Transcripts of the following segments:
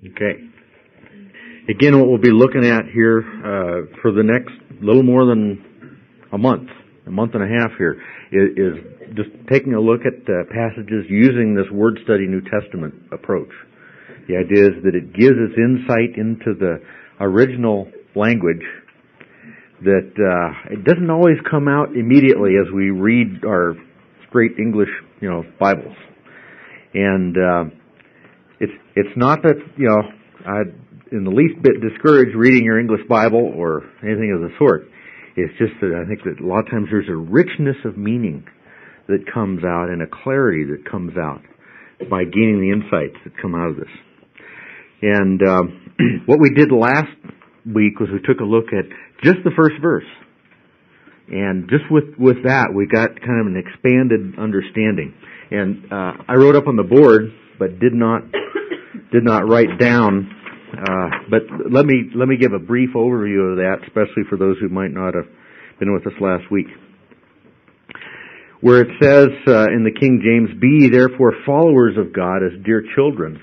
Okay. Again, what we'll be looking at here for the next little more than a month and a half here, is just taking a look at passages using this Word Study New Testament approach. The idea is that it gives us insight into the original language that it doesn't always come out immediately as we read our straight English, Bibles. And it's not that, I'd in the least bit discourage reading your English Bible or anything of the sort. It's just that I think that a lot of times there's a richness of meaning that comes out and a clarity that comes out by gaining the insights that come out of this. And what we did last week was we took a look at just the first verse. And just with that, we got kind of an expanded understanding. And I wrote up on the board, but did not write down. But let me give a brief overview of that, especially for those who might not have been with us last week. Where it says in the King James, "Be therefore followers of God as dear children."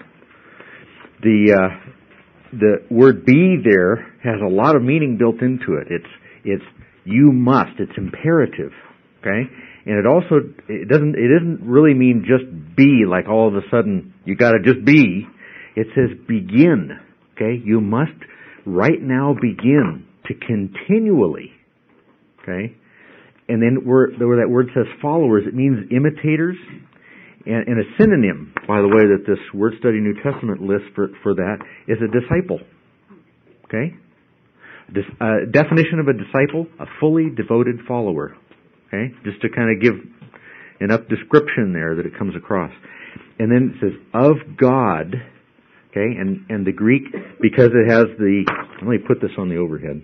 The word "be" there has a lot of meaning built into it. It's you must. It's imperative. Okay, and it doesn't really mean just be, like all of a sudden you got to just be. It says begin. Okay, you must right now begin to continually. Okay, and then where that word says followers, it means imitators, and a synonym, by the way, that this Word Study New Testament lists for that is a disciple. Okay, definition of a disciple: a fully devoted follower. Okay, just to kind of give enough description there that it comes across, and then it says of God. Okay, and the Greek, because it has let me put this on the overhead.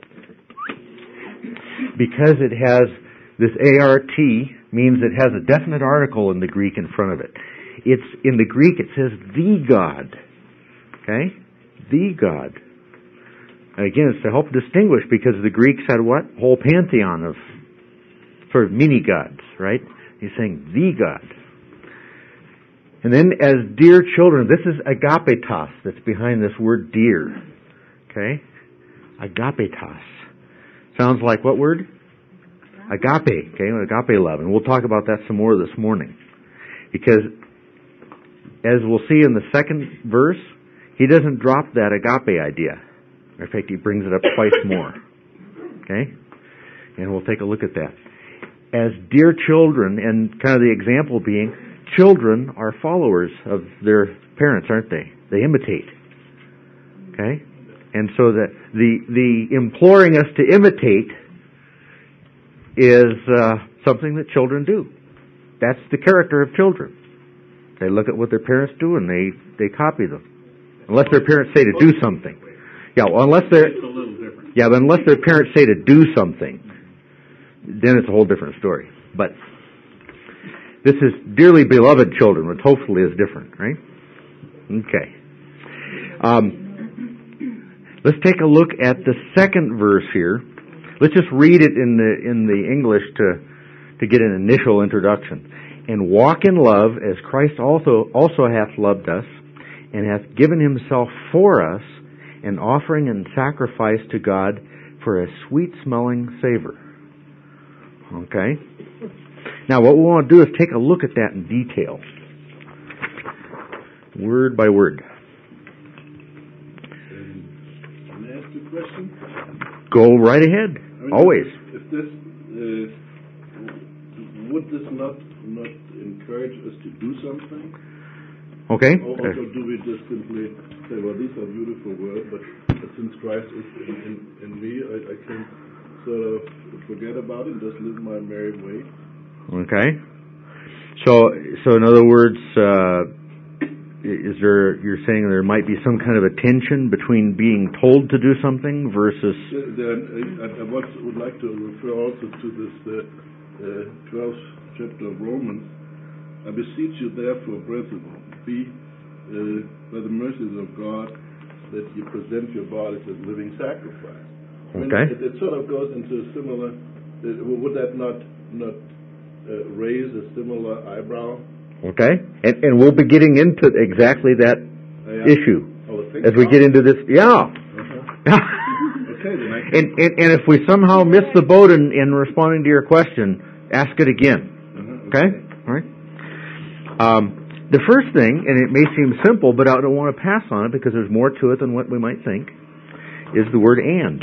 Because it has this ART, means it has a definite article in the Greek in front of it. In the Greek it says the God. Okay? The God. And again, it's to help distinguish, because the Greeks had what? A whole pantheon of sort of mini-gods, right? He's saying the God. And then as dear children, this is agapetos that's behind this word dear. Okay? Agapetos. Sounds like what word? Agape. Okay, agape love. And we'll talk about that some more this morning. Because as we'll see in the second verse, he doesn't drop that agape idea. In fact, he brings it up twice more. Okay? And we'll take a look at that. As dear children, and kind of the example being, children are followers of their parents, aren't they? They imitate. Okay? And so the imploring us to imitate is something that children do. That's the character of children. They look at what their parents do and they copy them. Unless their parents say to do something. Yeah, well, unless their parents say to do something, then it's a whole different story. But this is dearly beloved children, which hopefully is different, right? Okay. Let's take a look at the second verse here. Let's just read it in the English to get an initial introduction. And walk in love as Christ also hath loved us, and hath given himself for us, an offering and sacrifice to God for a sweet-smelling savor. Okay? Now, what we want to do is take a look at that in detail. Word by word. Can I ask you a question? Go right ahead. Always. If this, would this not encourage us to do something? Okay. Or do we just simply say, well, these are beautiful words, but since Christ is in me, I can sort of forget about it and just live my merry way? Okay. So in other words, you're saying there might be some kind of a tension between being told to do something versus... I would like to refer also to this 12th chapter of Romans. I beseech you therefore, brethren, be by the mercies of God, that you present your bodies as living sacrifice. Okay. It sort of goes into a similar... would that not raise a similar eyebrow? Okay. And we'll be getting into exactly that issue. Oh, as we get into this. Yeah. Okay, then and if we somehow miss the boat in responding to your question, ask it again. Okay? All right? The first thing, and it may seem simple, but I don't want to pass on it because there's more to it than what we might think, is the word and.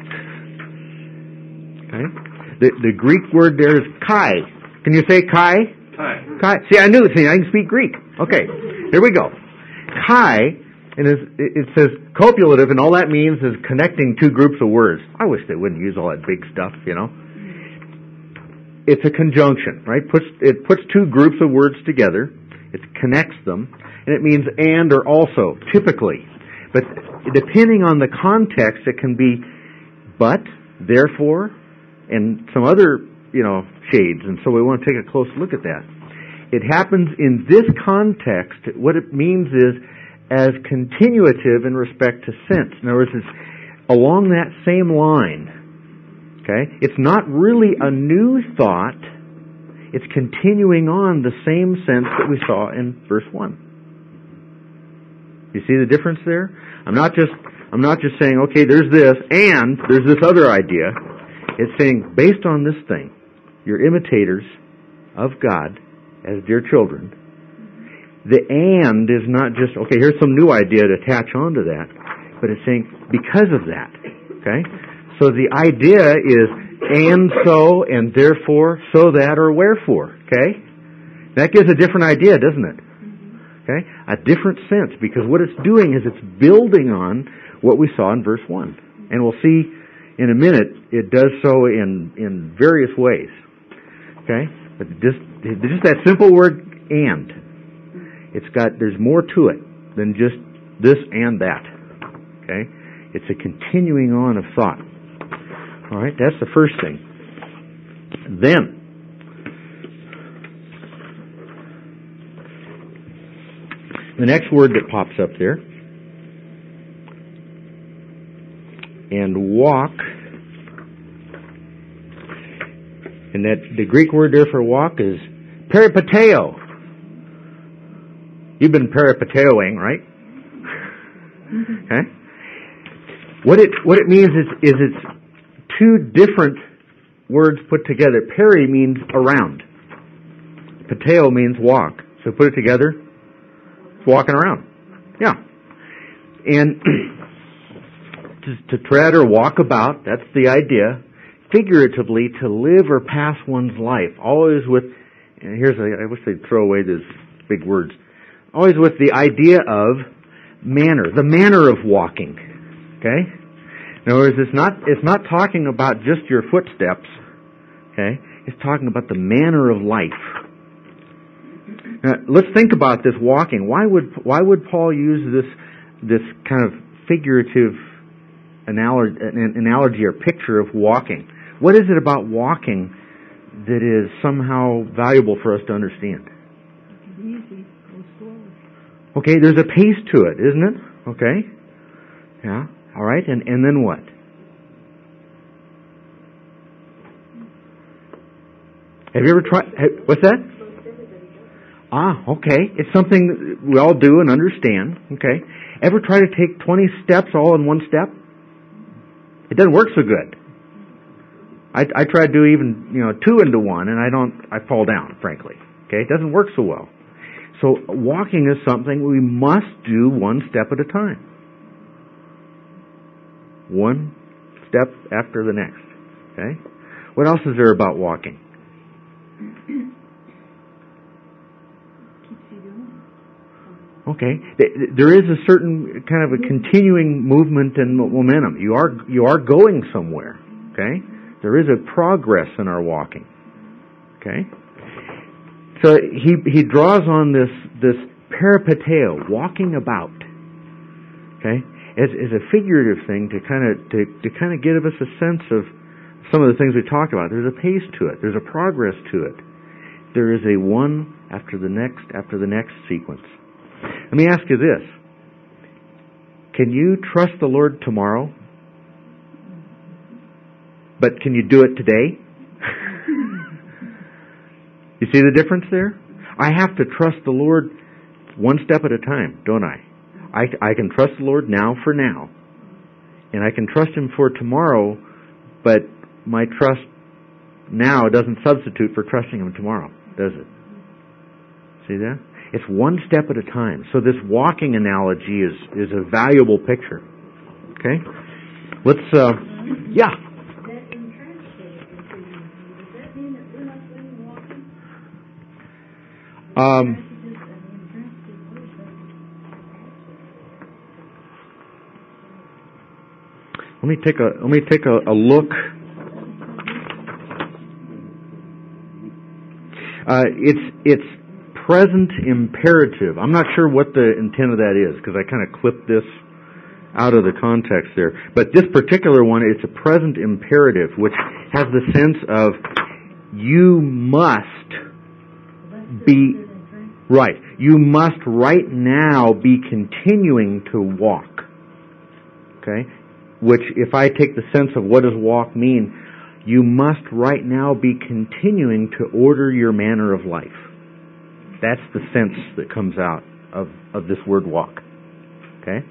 Okay? The Greek word there is kai. Can you say kai? Kai. See, I knew. See, I can speak Greek. Okay, here we go. Kai, and it says copulative, and all that means is connecting two groups of words. I wish they wouldn't use all that big stuff, you know. It's a conjunction, right? It puts two groups of words together. It connects them, and it means and or also, typically. But depending on the context, it can be but, therefore, and some other, shades. And so we want to take a close look at that. It happens in this context. What it means is as continuative in respect to sense. In other words, it's along that same line. Okay? It's not really a new thought. It's continuing on the same sense that we saw in verse 1. You see the difference there? I'm not just saying, okay, there's this and there's this other idea. It's saying, based on this thing, you're imitators of God as dear children. The and is not just, okay, here's some new idea to attach onto that, but it's saying, because of that. Okay? So the idea is, and so, and therefore, so that, or wherefore. Okay? That gives a different idea, doesn't it? Okay? A different sense, because what it's doing is it's building on what we saw in verse 1. And we'll see in a minute, it does so in various ways. Okay? But just that simple word, and. There's more to it than just this and that. Okay? It's a continuing on of thought. Alright, that's the first thing. Then, the next word that pops up there, and walk, and that the Greek word there for walk is peripateo. You've been peripateoing, right? Okay. What it means is it's two different words put together. Peri means around. Pateo means walk. So put it together, it's walking around. Yeah. And to tread or walk about, that's the idea. Figuratively, to live or pass one's life. Always with, and I wish they'd throw away these big words. Always with the idea of manner, the manner of walking. Okay? In other words, it's not talking about just your footsteps. Okay? It's talking about the manner of life. Now, let's think about this walking. Why would Paul use this kind of figurative analogy or picture of walking? What is it about walking that is somehow valuable for us to understand? Okay, there's a pace to it, isn't it? Okay. Yeah. All right. And then what? Have you ever tried? What's that? Okay. It's something we all do and understand. Okay. Ever try to take 20 steps all in one step? It doesn't work so good. I try to do even 2 into 1, and I fall down, frankly. Okay. It doesn't work so well. So walking is something we must do one step at a time. One step after the next. Okay? What else is there about walking? Okay. There is a certain kind of a continuing movement and momentum. You are going somewhere. Okay? There is a progress in our walking. Okay? So he draws on this peripateo, walking about, okay, as a figurative thing to kind of give us a sense of some of the things we talked about. There's a pace to it. There's a progress to it. There is a one after the next sequence. Let me ask you this: can you trust the Lord tomorrow? But can you do it today? You see the difference there? I have to trust the Lord one step at a time, don't I? I can trust the Lord now for now, and I can trust Him for tomorrow, but my trust now doesn't substitute for trusting Him tomorrow, does it? See that? It's one step at a time. So this walking analogy is a valuable picture. Okay? Let's, yeah. That in translated, does that mean that we're not really walking? Let me take a look. It's present imperative. I'm not sure what the intent of that is because I kind of clipped this out of the context there. But this particular one, it's a present imperative, which has the sense of you must be right. You must right now be continuing to walk. Okay? Which, if I take the sense of what does walk mean, you must right now be continuing to order your manner of life. That's the sense that comes out of this word walk. Okay?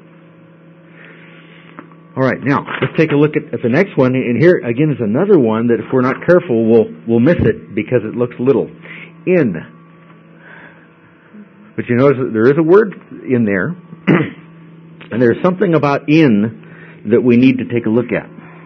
All right, now, let's take a look at the next one. And here, again, is another one that if we're not careful, we'll miss it because it looks little. In. But you notice that there is a word in there. And there's something about in that we need to take a look at.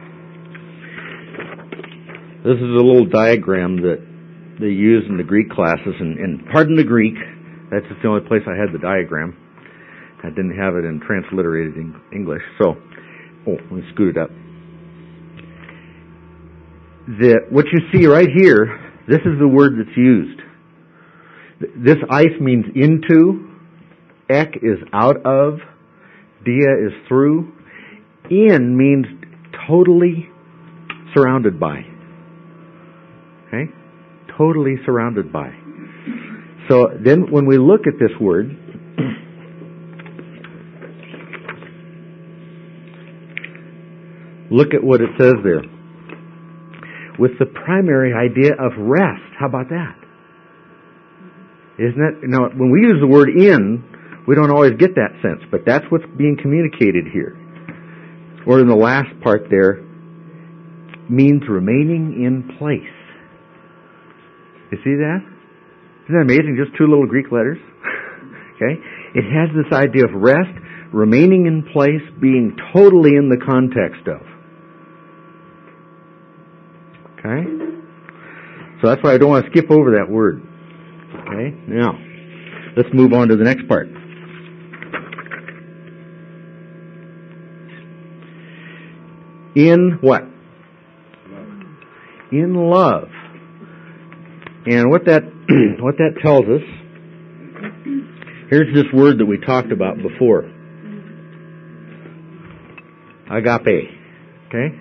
This is a little diagram that they use in the Greek classes, and pardon the Greek, that's just the only place I had the diagram. I didn't have it in transliterated English, so, let me scoot it up. What you see right here, this is the word that's used. This eis means into, ek is out of, dia is through, in means totally surrounded by. Okay? Totally surrounded by. So then when we look at this word, look at what it says there. With the primary idea of rest. How about that? Isn't it? Now, when we use the word in, we don't always get that sense, but that's what's being communicated here. Or in the last part there, means remaining in place. You see that? Isn't that amazing? Just two little Greek letters. Okay? It has this idea of rest, remaining in place, being totally in the context of. Okay? So that's why I don't want to skip over that word. Okay? Now, let's move on to the next part. In what? In love. And what that tells us, here's this word that we talked about before. Agape. Okay?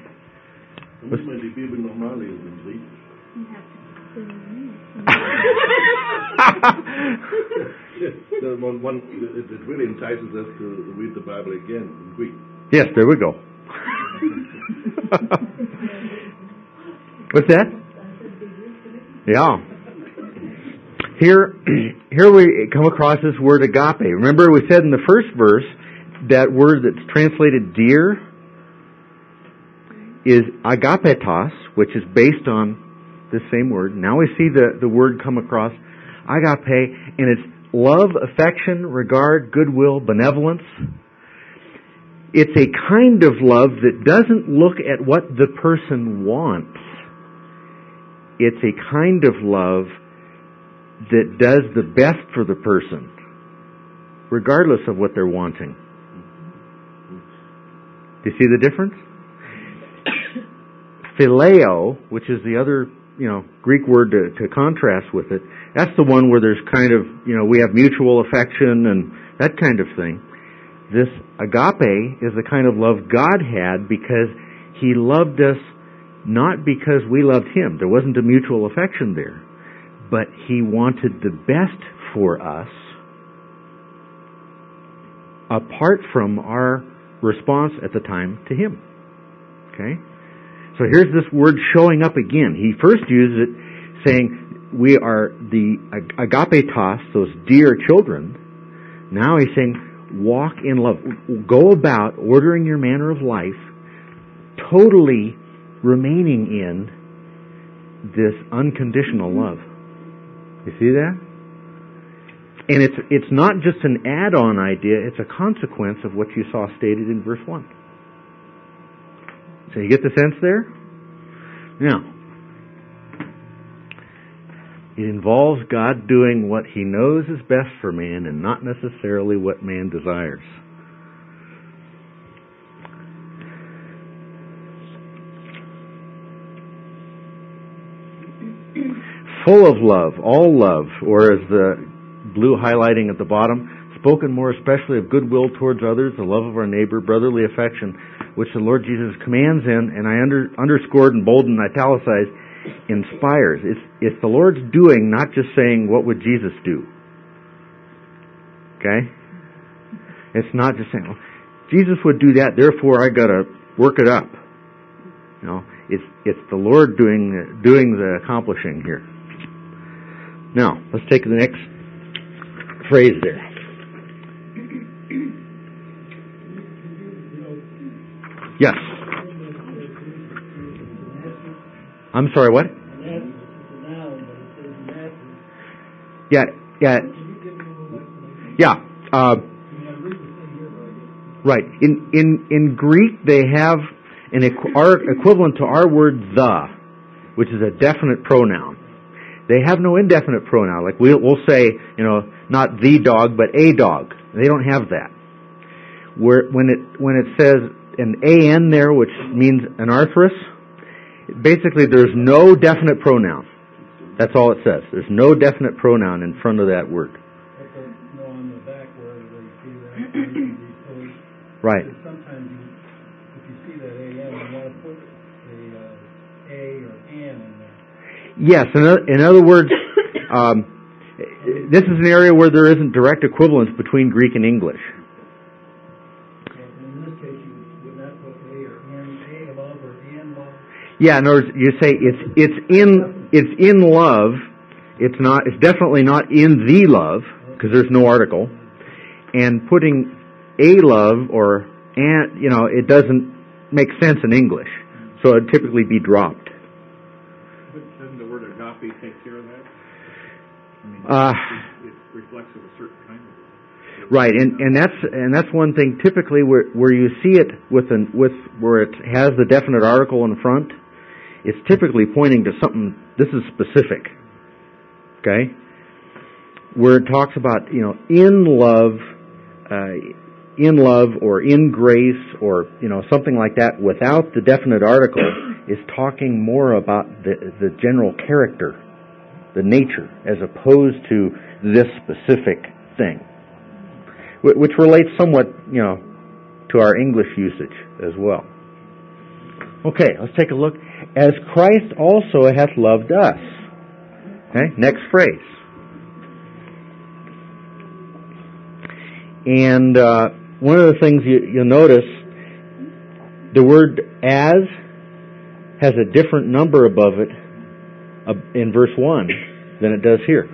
It really entices us to read the Bible again in Greek. Yes, there we go. What's that? Yeah. Here we come across this word agape. Remember we said in the first verse that word that's translated dear is agapetos, which is based on this same word. Now we see the word come across, agape, and it's love, affection, regard, goodwill, benevolence. It's a kind of love that doesn't look at what the person wants. It's a kind of love that does the best for the person, regardless of what they're wanting. Do you see the difference? Phileo, which is the other, Greek word to contrast with it, that's the one where there's kind of, we have mutual affection and that kind of thing. This agape is the kind of love God had because He loved us not because we loved Him. There wasn't a mutual affection there. But He wanted the best for us apart from our response at the time to Him. Okay? So here's this word showing up again. He first used it saying we are the agapetos, those dear children. Now He's saying walk in love. Go about ordering your manner of life, totally remaining in this unconditional love. You see that? And it's not just an add-on idea, it's a consequence of what you saw stated in verse 1. So you get the sense there? Now, it involves God doing what He knows is best for man and not necessarily what man desires. Full of love, all love, or as the blue highlighting at the bottom, spoken more especially of goodwill towards others, the love of our neighbor, brotherly affection, which the Lord Jesus commands in, and I underscored and bolded and italicized, inspires. It's the Lord's doing, not just saying, what would Jesus do? Okay? It's not just saying, well, Jesus would do that, therefore I gotta work it up. You know, it's the Lord doing the accomplishing here. Now, let's take the next phrase there. Yes. I'm sorry, what? Yeah. Right. In Greek, they have our equivalent to our word the, which is a definite pronoun. They have no indefinite pronoun. Like we'll say, not the dog, but a dog. They don't have that. When it says an an there, which means an arthrus, basically there's no definite pronoun. That's all it says. There's no definite pronoun in front of that word. No, on the back where you see that. Right. Sometimes if you see that an, you want to put a or an in there. Yes. In other words, this is an area where there isn't direct equivalence between Greek and English. In this case, you would not put a or an, a love or an love. Yeah, in other words, you say it's in love. It's definitely not in the love because there's no article. And putting a love or an, it doesn't make sense in English, so it'd typically be dropped. But doesn't the word agape take care of that? It reflects of a certain kind of it. Right, and that's one thing typically where you see it with where it has the definite article in front. It's typically pointing to something. This is specific. Okay, where it talks about in love or in grace or something like that without the definite article is talking more about the general character, the nature, as opposed to this specific thing, which relates somewhat to our English usage as well. Okay, let's take a look. As Christ also hath loved us. Okay, next phrase. And one of the things you'll notice, the word as has a different number above it in verse 1 than it does here.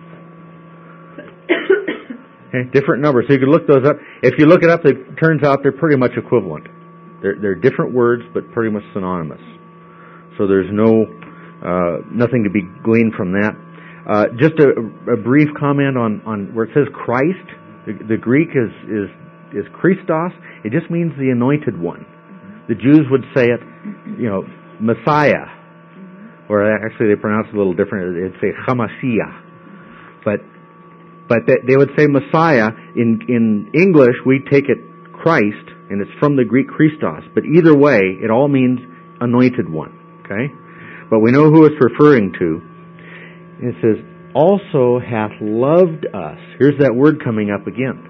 Okay, different numbers. So you can look those up. If you look it up, it turns out they're pretty much equivalent. They're different words, but pretty much synonymous. So there's nothing to be gleaned from that. Just a brief comment on where it says Christ. The Greek is Christos. It just means the anointed one. The Jews would say it, Messiah, or actually they pronounce it a little different. They'd say Hamashiach, but they would say Messiah. In English, we take it Christ, and it's from the Greek Christos. But either way, it all means anointed one. Okay, but we know who it's referring to. It says, also hath loved us. Here's that word coming up again.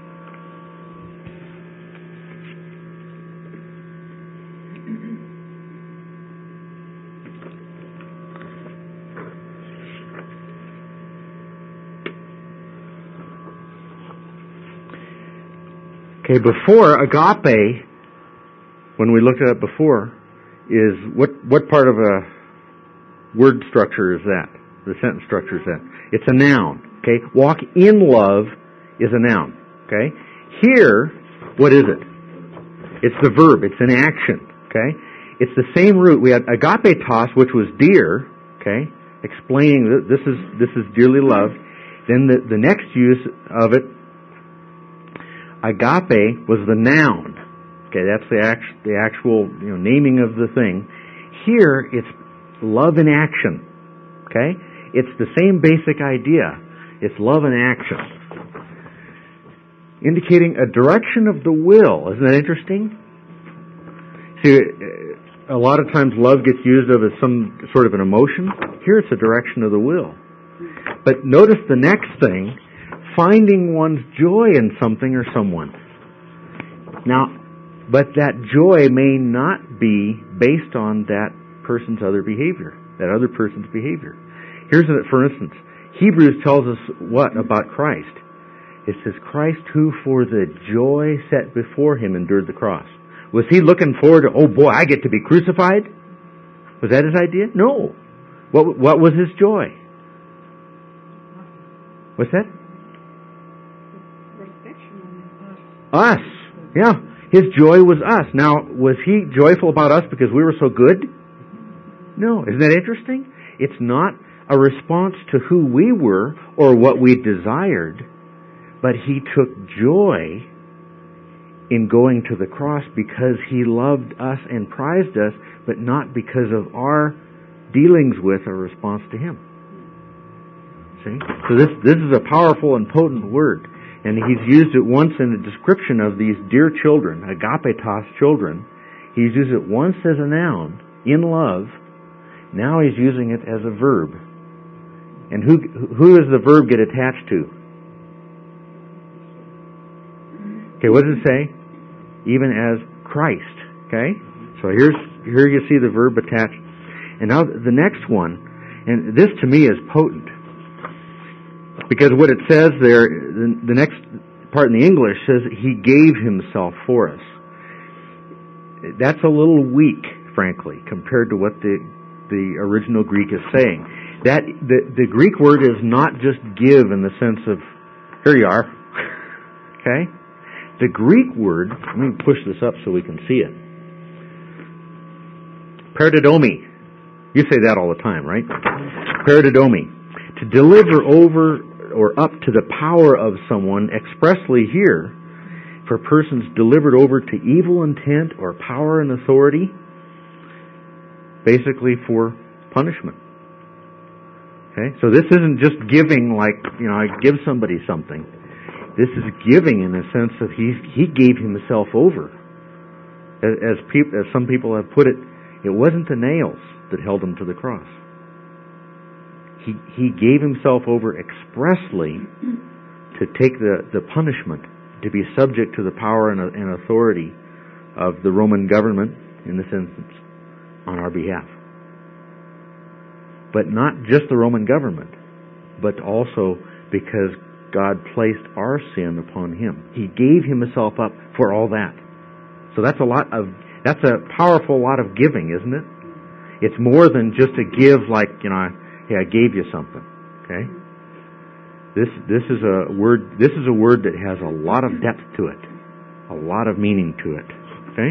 Okay, before agape, when we looked at it before, is what part of a word structure is that? The sentence structure is that. It's a noun. Okay, walk in love is a noun. Okay, Here, what is it? It's the verb. It's an action. Okay? It's the same root. We had agapetos, which was dear. Okay? Explaining that this is dearly loved. Then the next use of it, agape, was the noun. Okay, that's the actual naming of the thing. Here, it's love in action. Okay? It's the same basic idea. It's love in action. Indicating a direction of the will. Isn't that interesting? See, a lot of times love gets used of as some sort of an emotion. Here it's a direction of the will. But notice the next thing, finding one's joy in something or someone. Now, but that joy may not be based on that person's other behavior, that other person's behavior. Here's, for instance, Hebrews tells us what about Christ? It says, Christ who for the joy set before him endured the cross. Was he looking forward to, oh boy, I get to be crucified? Was that his idea? No. What was his joy? What's that? Us. Yeah. His joy was us. Now, was he joyful about us because we were so good? No. Isn't that interesting? It's not a response to who we were or what we desired, but he took joy in going to the cross because he loved us and prized us, but not because of our dealings with or response to him. See? So this is a powerful and potent word. And he's used it once in a description of these dear children, agapetos children. He's used it once as a noun, in love. Now he's using it as a verb. And who does the verb get attached to? Okay, what does it say? Even as Christ. Okay? So here you see the verb attached. And now the next one, and this to me is potent. Because what it says there, the next part in the English says, he gave himself for us. That's a little weak, frankly, compared to what the original Greek is saying. That the Greek word is not just give in the sense of, here you are. Okay? The Greek word, let me push this up so we can see it. Paradidomi. You say that all the time, right? Paradidomi. To deliver over or up to the power of someone expressly here for persons delivered over to evil intent or power and authority, basically for punishment. Okay? So this isn't just giving like, I give somebody something. This is giving in the sense that he gave himself over. As some people have put it, it wasn't the nails that held him to the cross. He gave himself over expressly to take the punishment, to be subject to the power and authority of the Roman government, in this instance, on our behalf. But not just the Roman government, but also because God placed our sin upon him. He gave himself up for all that. So that's a powerful lot of giving, isn't it? It's more than just to give like, hey, I gave you something. Okay? This is a word that has a lot of depth to it. A lot of meaning to it. Okay?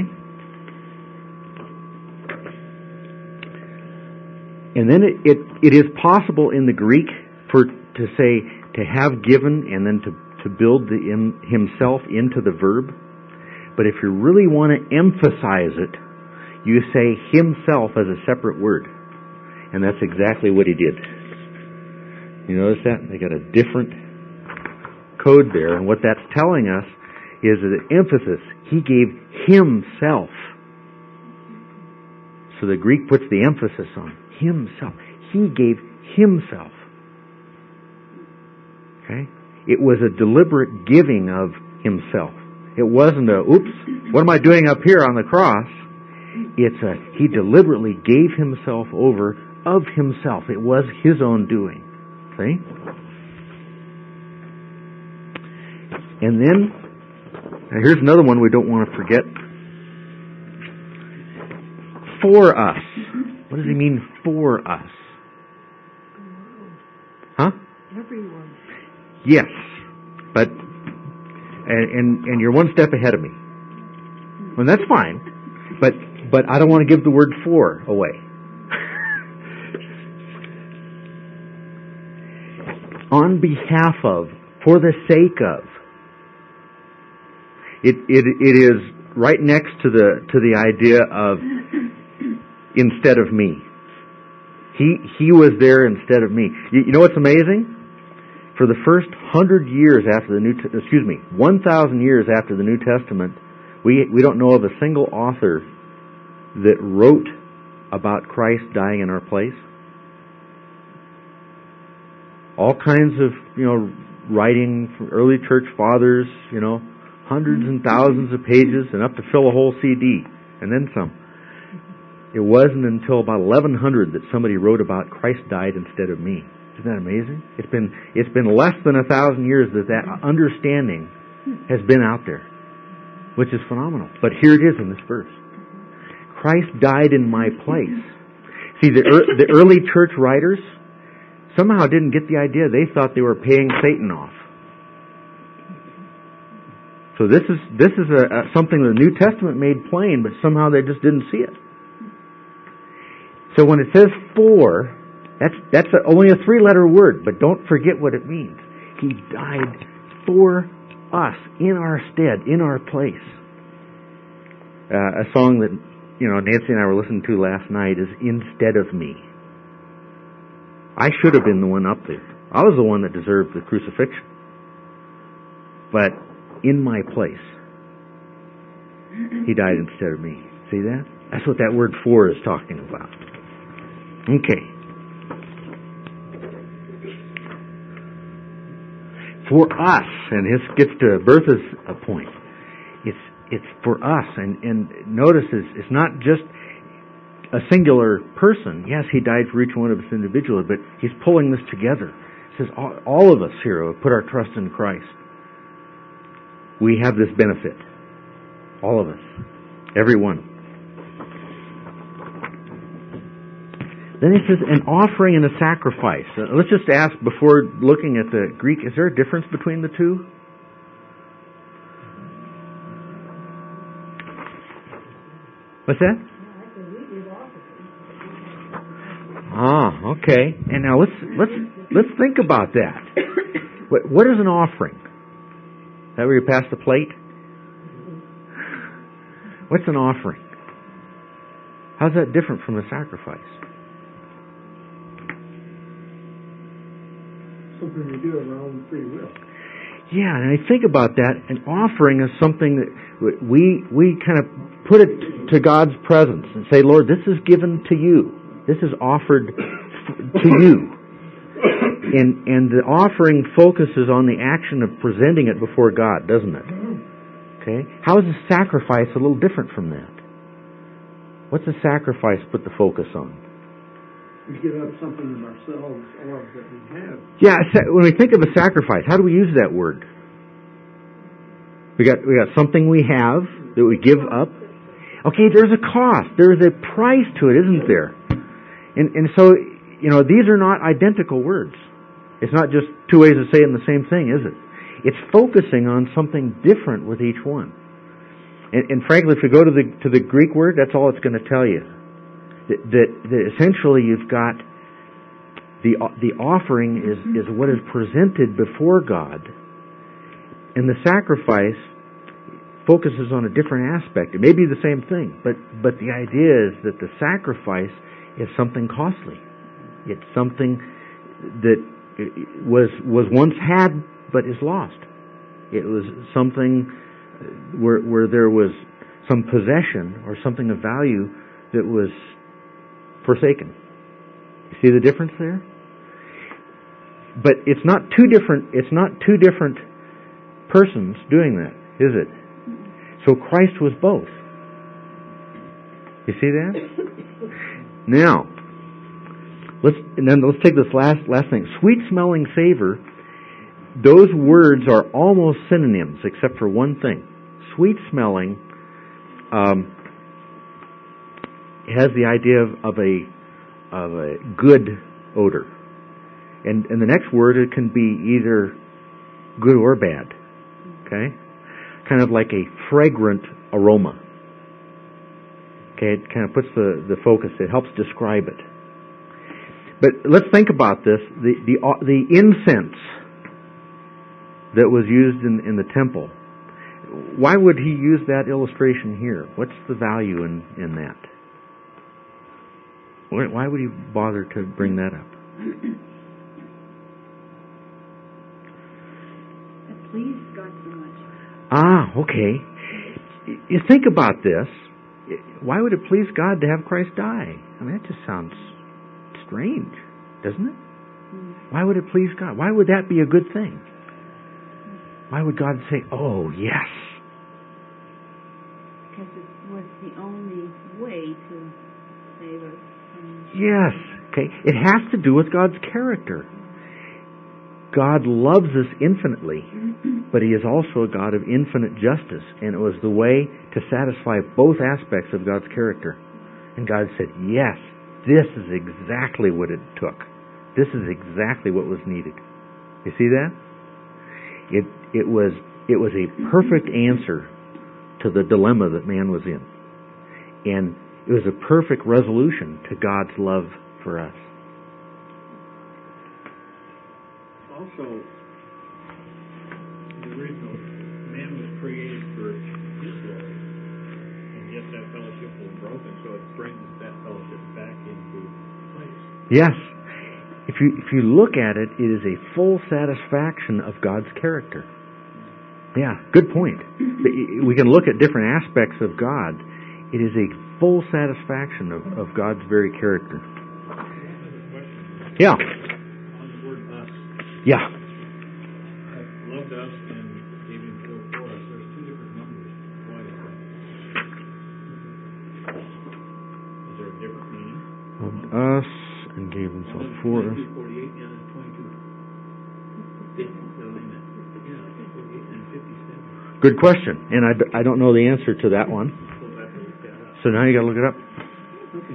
And then it is possible in the Greek to say to have given and then to build himself into the verb. But if you really want to emphasize it, you say himself as a separate word. And that's exactly what he did. You notice that? They got a different code there. And what that's telling us is the emphasis. He gave himself. So the Greek puts the emphasis on himself. He gave himself. Okay? It was a deliberate giving of himself. It wasn't oops, what am I doing up here on the cross? He deliberately gave himself over of himself. It was his own doing. See? And then, here's another one we don't want to forget. For us. What does he mean, for us? Huh? Everyone. Yes. But and you're one step ahead of me. Well, that's fine, but I don't want to give the word for away. On behalf of, for the sake of. It is right next to the idea of instead of me. He was there instead of me. You know what's amazing? For the first 1,000 years after the 1,000 years after the New Testament, we don't know of a single author that wrote about Christ dying in our place. All kinds of, writing from early church fathers, hundreds and thousands of pages, enough to fill a whole CD, and then some. It wasn't until about 1100 that somebody wrote about Christ died instead of me. Isn't that amazing? It's been less than 1,000 years that understanding has been out there, which is phenomenal. But here it is in this verse. Christ died in my place. See, the early church writers somehow didn't get the idea. They thought they were paying Satan off. So this is something the New Testament made plain, but somehow they just didn't see it. So when it says for, that's only a 3-letter word, but don't forget what it means. He died for us, in our stead, in our place. A song that Nancy and I were listening to last night is Instead of Me. I should have been the one up there. I was the one that deserved the crucifixion. But in my place, He died instead of me. See that? That's what that word for is talking about. Okay. For us, and this gets to Bertha's point, it's for us, and notice it's not just a singular person. Yes, He died for each one of us individually, but He's pulling this together. It says all of us here who put our trust in Christ, we have this benefit. All of us. Everyone. Then it says an offering and a sacrifice. Let's just ask, before looking at the Greek, is there a difference between the two? What's that? Okay. And now let's think about that. What is an offering? Is that where you pass the plate? What's an offering? How's that different from a sacrifice? Something you do of our own free will. Yeah, and I think about that. An offering is something that we kind of put it to God's presence and say, Lord, this is given to you. This is offered to you. And the offering focuses on the action of presenting it before God, doesn't it? Okay? How is a sacrifice a little different from that? What's a sacrifice put the focus on? We give up something of ourselves or that we have. Yeah, when we think of a sacrifice, how do we use that word? We got something we have that we give up. Okay, there's a cost. There's a price to it, isn't there? And so, these are not identical words. It's not just two ways of saying the same thing, is it? It's focusing on something different with each one. And frankly, if we go to the Greek word, that's all it's going to tell you. That essentially you've got the offering is what is presented before God, and the sacrifice focuses on a different aspect. It may be the same thing, but the idea is that the sacrifice is something costly. It's something that was once had but is lost. It was something where there was some possession or something of value that was forsaken. You see the difference there? But it's not two different persons doing that, is it? So Christ was both. You see that? Now, let's take this last thing. Sweet smelling savor, those words are almost synonyms except for one thing. Sweet smelling has the idea of a good odor. And the next word, it can be either good or bad. Okay? kind of like a fragrant aroma. Okay, it kind of puts the focus. It helps describe it. But let's think about this. The incense that was used in the temple. Why would he use that illustration here? What's the value in that? Why would he bother to bring that up? It pleased God so much. Ah, okay. You think about this. Why would it please God to have Christ die? I mean, that just sounds strange, doesn't it? Why would it please God? Why would that be a good thing? Why would God say, oh, yes? Because it was the only way to save us. Yes. Okay. It has to do with God's character. God loves us infinitely, but He is also a God of infinite justice, and it was the way to satisfy both aspects of God's character. And God said, yes, this is exactly what it took. This is exactly what was needed. You see that? It was a perfect answer to the dilemma that man was in. And it was a perfect resolution to God's love for us. Also, the original man was created for his glory, and yet that fellowship was broken, so it brings that fellowship back into place. Yes. If you look at it, it is a full satisfaction of God's character. Yeah, good point. We can look at different aspects of God. It is a full satisfaction of God's very character. Yeah. On the word us. Yeah. Loved us and gave himself for us. There's two different numbers. Why is that? Is there a different meaning? Loved us and gave himself for us. 48, the other 22. 50, the limit. Yeah, 48 and 57. Good question, and I don't know the answer to that one. So now you got to look it up. Okay.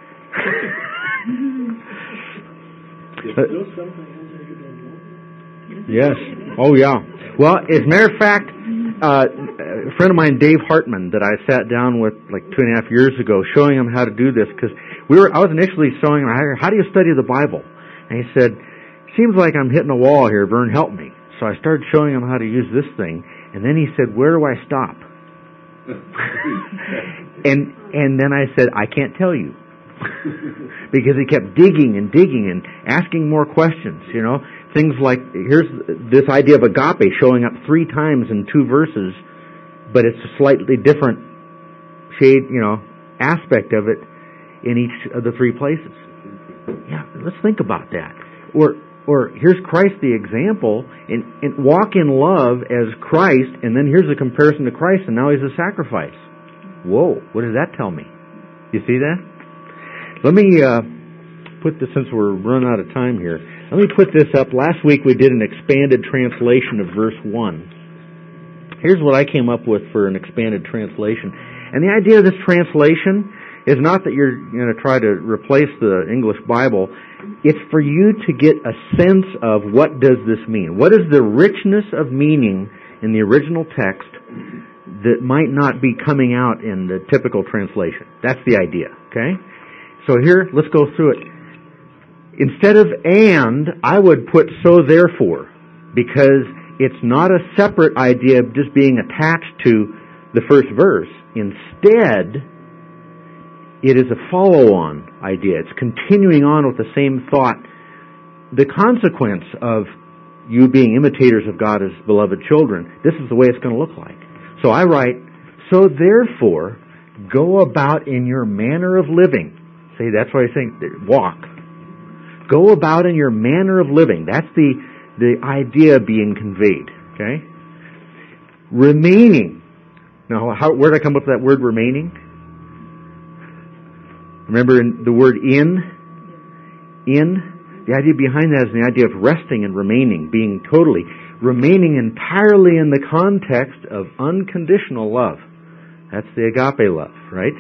Yes. Oh, yeah. Well, as a matter of fact, a friend of mine, Dave Hartman, that I sat down with like 2.5 years ago, showing him how to do this, because I was initially showing him, how do you study the Bible? And he said, seems like I'm hitting a wall here, Vern, help me. So I started showing him how to use this thing, and then he said, where do I stop? and then I said, I can't tell you. Because he kept digging and asking more questions, you know. Things like, here's this idea of agape showing up 3 times in 2 verses, but it's a slightly different shade, you know, aspect of it in each of the 3 places. Yeah, let's think about that. Or here's Christ the example, and walk in love as Christ, and then here's a comparison to Christ, and now He's a sacrifice. Whoa, what does that tell me? You see that? Let me put this, since we're running out of time here, let me put this up. Last week we did an expanded translation of verse 1. Here's what I came up with for an expanded translation. And the idea of this translation is not that you're going to try to replace the English Bible. It's for you to get a sense of what does this mean. What is the richness of meaning in the original text that might not be coming out in the typical translation? That's the idea, okay? So here, let's go through it. Instead of and, I would put so therefore, because it's not a separate idea of just being attached to the first verse. Instead, it is a follow-on idea. It's continuing on with the same thought. The consequence of you being imitators of God as beloved children, this is the way it's going to look like. So I write, so therefore, go about in your manner of living. See, that's why I think, walk. Go about in your manner of living. That's the idea being conveyed. Okay? Remaining. Now, where did I come up with that word remaining? Remember the word in? The idea behind that is the idea of resting and remaining, remaining entirely in the context of unconditional love. That's the agape love, right?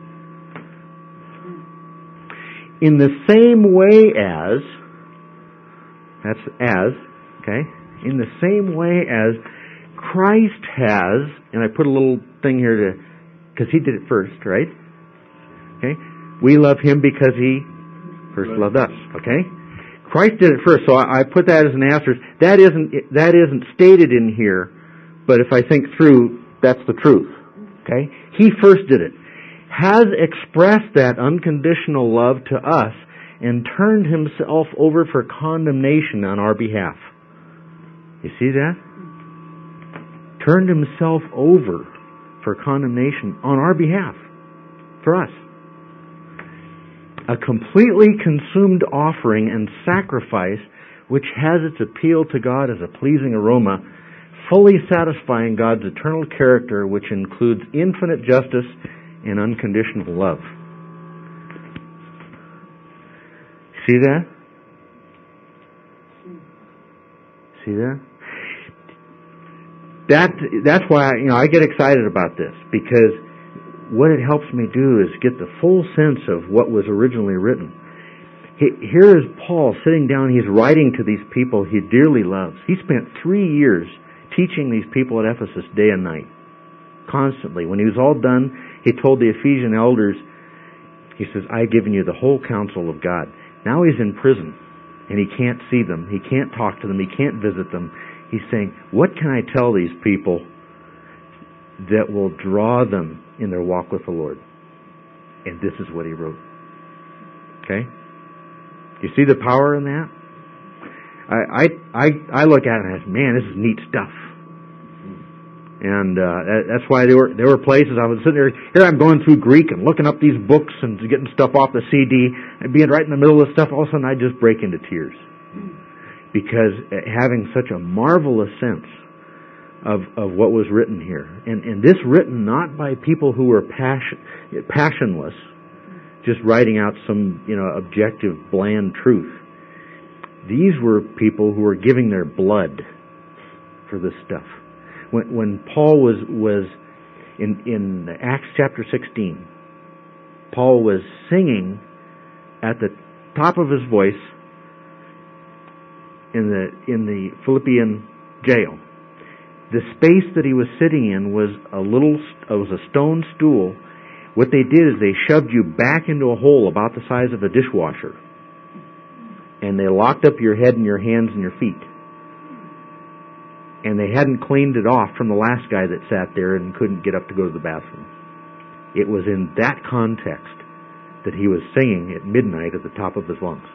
In the same way as, that's as, okay? In the same way as Christ has, and I put a little thing here because He did it first, right? Okay? We love Him because He first loved us, okay? Christ did it first, so I put that as an asterisk. That isn't stated in here, but if I think through, that's the truth, okay? He first did it. Has expressed that unconditional love to us and turned Himself over for condemnation on our behalf. You see that? Turned Himself over for condemnation on our behalf. For us. A completely consumed offering and sacrifice which has its appeal to God as a pleasing aroma, fully satisfying God's eternal character, which includes infinite justice and unconditional love. See that? See that? That's why I get excited about this, because what it helps me do is get the full sense of what was originally written. Here is Paul sitting down, he's writing to these people he dearly loves. He spent 3 years teaching these people at Ephesus day and night, constantly. When he was all done, he told the Ephesian elders, he says, I've given you the whole counsel of God. Now he's in prison, and he can't see them, he can't talk to them, he can't visit them. He's saying, what can I tell these people that will draw them in their walk with the Lord? And this is what he wrote. Okay? You see the power in that? I look at it and I say, man, this is neat stuff. And that's why there were places I was sitting there. Here I'm going through Greek and looking up these books and getting stuff off the CD and being right in the middle of stuff. All of a sudden I just break into tears, because having such a marvelous sense of what was written here, and this written not by people who were passionless, just writing out some objective bland truth. These were people who were giving their blood for this stuff. When Paul was in Acts chapter 16, Paul was singing at the top of his voice in the Philippian jail. The space that he was sitting in was a stone stool. What they did is they shoved you back into a hole about the size of a dishwasher, and they locked up your head and your hands and your feet. And they hadn't cleaned it off from the last guy that sat there and couldn't get up to go to the bathroom. It was in that context that he was singing at midnight at the top of his lungs.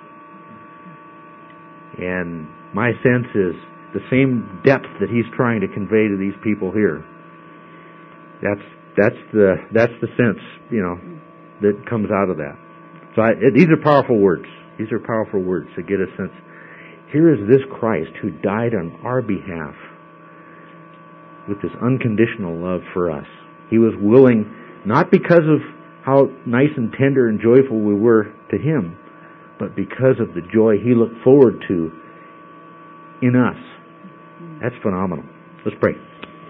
And my sense is the same depth that he's trying to convey to these people here. That's the sense, that comes out of that. So these are powerful words. These are powerful words to get a sense. Here is this Christ who died on our behalf with this unconditional love for us. He was willing, not because of how nice and tender and joyful we were to Him, but because of the joy He looked forward to in us. That's phenomenal. Let's pray.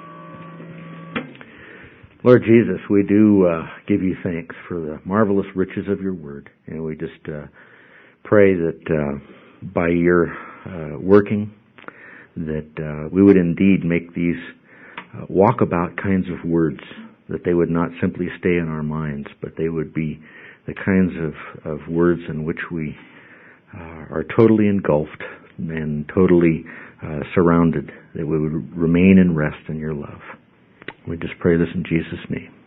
Lord Jesus, we do give You thanks for the marvelous riches of Your Word, and we just pray that by Your working, that we would indeed make these walkabout kinds of words, that they would not simply stay in our minds, but they would be the kinds of words in which we are totally engulfed and totally surrounded, that we would remain and rest in Your love. We just pray this in Jesus' name.